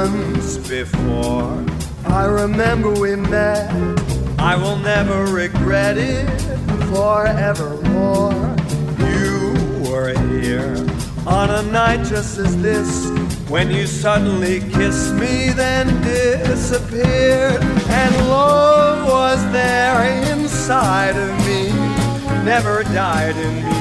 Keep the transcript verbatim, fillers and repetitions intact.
once before. I remember we met. I will never regret it forevermore. You were here on a night just as this, when you suddenly kissed me, then disappeared. And love was there inside of me, never died in me.